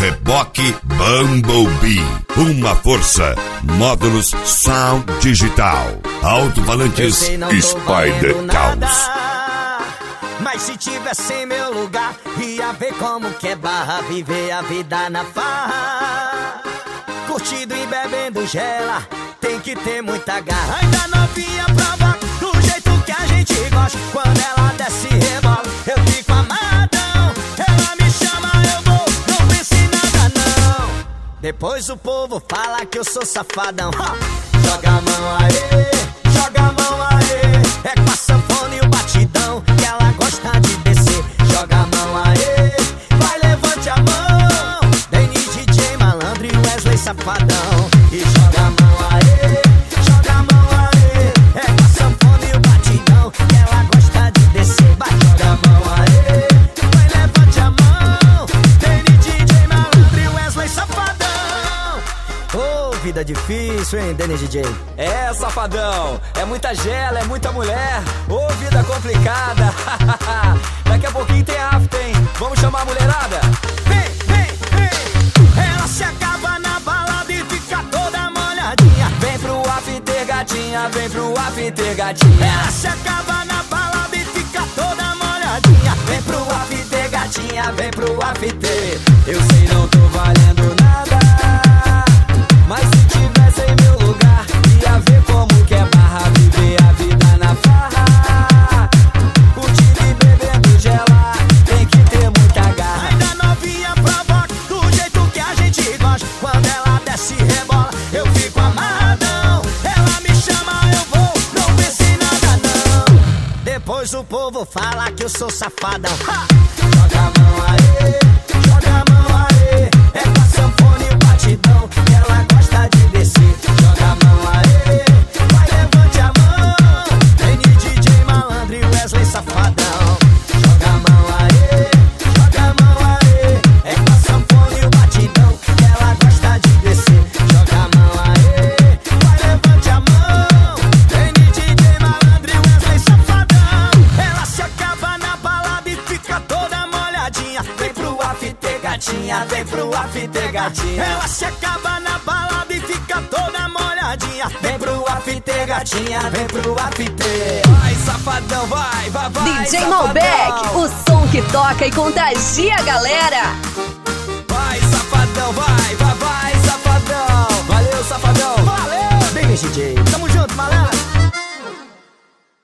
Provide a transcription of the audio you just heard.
Reboque Bumblebee. Uma força. Módulos Sound Digital. Alto-falantes Spider Caos. Mas se tivesse em meu lugar, ia ver como que é barra, viver a vida na farra. Curtindo e bebendo gela, tem que ter muita garra. Ainda novinha prova do jeito que a gente gosta. Quando ela desce e rebola, eu fico amarradão. Ela me chama, eu vou, não pense em nada não. Depois o povo fala que eu sou safadão. Joga a mão aí, joga a mão aí. É com a sanfona e o batidão que ela gosta de descer. Joga a mão aí, vai, levante a mão. Dennis DJ Malandro e Wesley Safadão. E joga a mão aí, joga a mão aí. É com a sanfona e o batidão que ela gosta de descer. Vai, joga a mão aí, vai, levante a mão. Dennis DJ Malandro e Wesley Safadão. Ô, vida difícil, hein, Dennis DJ? É, safadão, é muita gela, é muita mulher. Ô, vida complicada. Daqui a pouquinho tem after, hein? Vamos chamar a mulherada? Vem, vem, vem. Ela se acaba na balada e fica toda molhadinha. Vem pro after, gatinha, vem pro after, gatinha. Ela se acaba na balada e fica toda molhadinha. Vem pro after, gatinha, vem pro after. Eu sei, não tô valendo nada, mas se tivesse em meu lugar, ia ver como que é barra, viver a vida na farra. Curtindo e bebendo gelar, tem que ter muita garra. Ainda novinha provoca do jeito que a gente gosta. Quando ela desce e rebola, eu fico amarradão. Ela me chama, eu vou, não pense em nada não. Depois o povo fala que eu sou safadão. Joga a mão aí, joga a mão aí. É com a sanfona e o batidão que ela gosta de descer. Joga a mão aí, vai, levante a mão. Dennis DJ Malandro e Wesley Safadão. Joga a mão aí, joga a mão aí. É com a sanfona e o batidão que ela gosta de descer. Joga a mão aí, vai, levante a mão. Dennis DJ Malandro e Wesley Safadão. Ela se acaba na balada e fica toda molhadinha. Vem pro after, gatinha, vem pro after, gatinha. Ela se acaba na balada e fica toda molhadinha. Vem pro after, gatinha, vem pro after. Vai, safadão, vai, vai, vai. DJ safadão. Malbec, o som que toca e contagia a galera. Vai, safadão, vai, vai, vai, safadão. Valeu, safadão. Valeu, Dennis DJ. Tamo junto, malandro.